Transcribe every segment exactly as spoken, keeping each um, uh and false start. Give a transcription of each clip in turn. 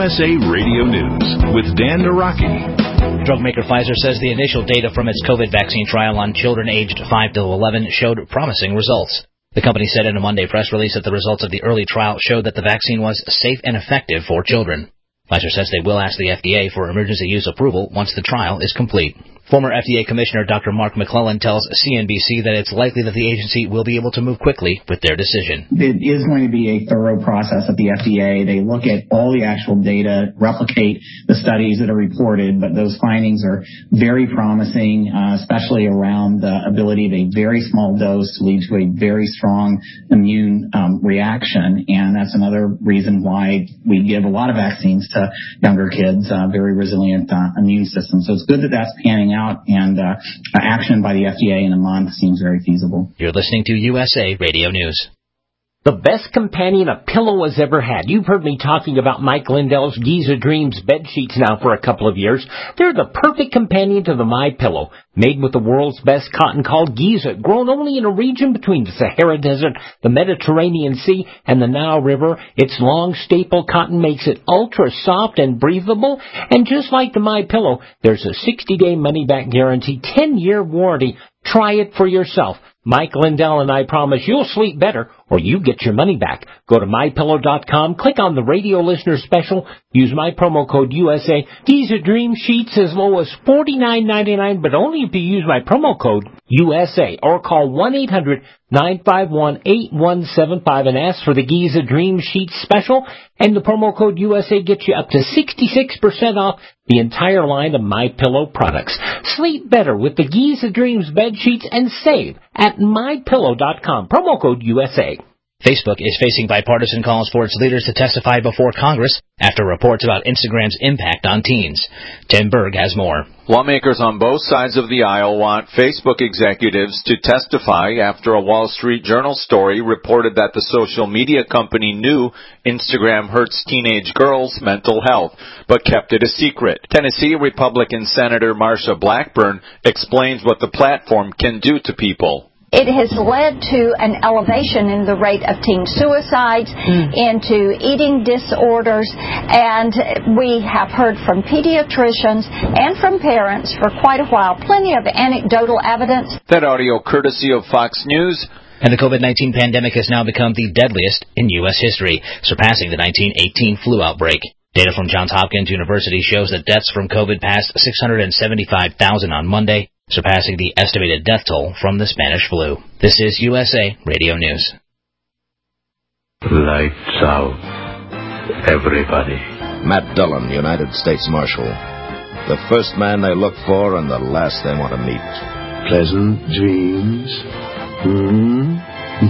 S A Radio News with Dan Naraki. Drug maker Pfizer says the initial data from its COVID vaccine trial on children aged five to eleven showed promising results. The company said in a Monday press release that the results of the early trial showed that the vaccine was safe and effective for children. Pfizer says they will ask the F D A for emergency use approval once the trial is complete. Former F D A Commissioner Doctor Mark McClellan tells C N B C that it's likely that the agency will be able to move quickly with their decision. It is going to be a thorough process at the F D A. They look at all the actual data, replicate the studies that are reported, but those findings are very promising, uh, especially around the ability of a very small dose to lead to a very strong immune um, reaction. And that's another reason why we give a lot of vaccines to younger kids, uh, very resilient uh, immune system. So it's good that that's panning out. out, and uh, action by the F D A in a month seems very feasible. You're listening to U S A Radio News. The best companion a pillow has ever had. You've heard me talking about Mike Lindell's Giza Dreams bed sheets now for a couple of years. They're the perfect companion to the MyPillow. Made with the world's best cotton called Giza, grown only in a region between the Sahara Desert, the Mediterranean Sea, and the Nile River. Its long staple cotton makes it ultra soft and breathable. And just like the MyPillow, there's a sixty-day money-back guarantee, ten-year warranty. Try it for yourself. Mike Lindell and I promise you'll sleep better or you get your money back. Go to my pillow dot com, click on the radio listener special, use my promo code U S A. These are dream sheets as low as forty-nine ninety-nine, but only if you use my promo code U S A or call one eight hundred nine five one eight one seven five and ask for the Giza Dream Sheets special, and the promo code U S A gets you up to sixty-six percent off the entire line of MyPillow products. Sleep better with the Giza Dreams bed sheets and save at my pillow dot com. Promo code U S A. Facebook is facing bipartisan calls for its leaders to testify before Congress after reports about Instagram's impact on teens. Tim Berg has more. Lawmakers on both sides of the aisle want Facebook executives to testify after a Wall Street Journal story reported that the social media company knew Instagram hurts teenage girls' mental health, but kept it a secret. Tennessee Republican Senator Marsha Blackburn explains what the platform can do to people. It has led to an elevation in the rate of teen suicides, mm. into eating disorders, and we have heard from pediatricians and from parents for quite a while, plenty of anecdotal evidence. That audio courtesy of Fox News. And the COVID nineteen pandemic has now become the deadliest in U S history, surpassing the nineteen eighteen flu outbreak. Data from Johns Hopkins University shows that deaths from COVID passed six hundred seventy-five thousand on Monday, surpassing the estimated death toll from the Spanish flu. This is U S A Radio News. Lights out, everybody. Matt Dillon, United States Marshal. The first man they look for and the last they want to meet. Pleasant dreams. Hmm?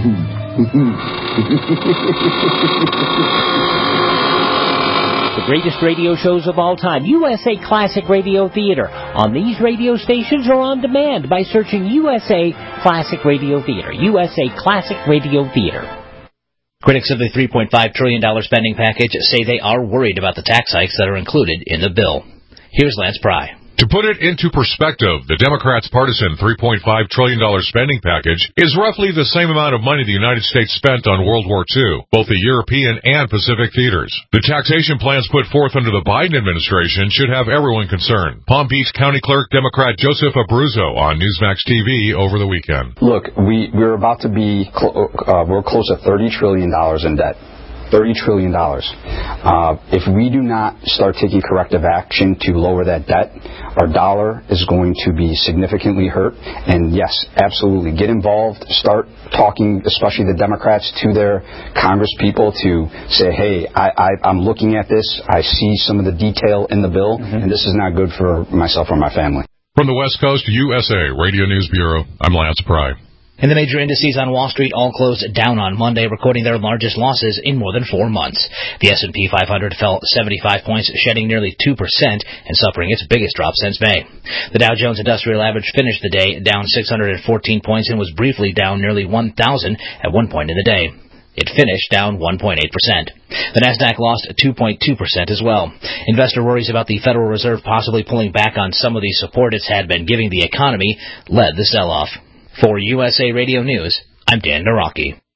The greatest radio shows of all time, U S A Classic Radio Theater, on these radio stations or on demand by searching U S A Classic Radio Theater. U S A Classic Radio Theater. Critics of the three point five trillion dollars spending package say they are worried about the tax hikes that are included in the bill. Here's Lance Pry. To put it into perspective, the Democrats' partisan three point five trillion dollars spending package is roughly the same amount of money the United States spent on World War Two, both the European and Pacific theaters. The taxation plans put forth under the Biden administration should have everyone concerned. Palm Beach County Clerk Democrat Joseph Abruzzo on Newsmax T V over the weekend. Look, we, we're about to be, cl- uh, we're close to thirty trillion dollars in debt. thirty trillion dollars. Uh, if we do not start taking corrective action to lower that debt, our dollar is going to be significantly hurt. And yes, absolutely, get involved, start talking, especially the Democrats, to their Congress people to say, hey, I, I, I'm looking at this, I see some of the detail in the bill, mm-hmm. and this is not good for myself or my family. From the West Coast, U S A Radio News Bureau, I'm Lance Pry. And the major indices on Wall Street all closed down on Monday, recording their largest losses in more than four months. The S and P five hundred fell seventy-five points, shedding nearly two percent and suffering its biggest drop since May. The Dow Jones Industrial Average finished the day down six hundred fourteen points and was briefly down nearly one thousand at one point in the day. It finished down one point eight percent. The Nasdaq lost two point two percent as well. Investor worries about the Federal Reserve possibly pulling back on some of the support it's had been giving the economy led the sell-off. For U S A Radio News, I'm Dan Naraki.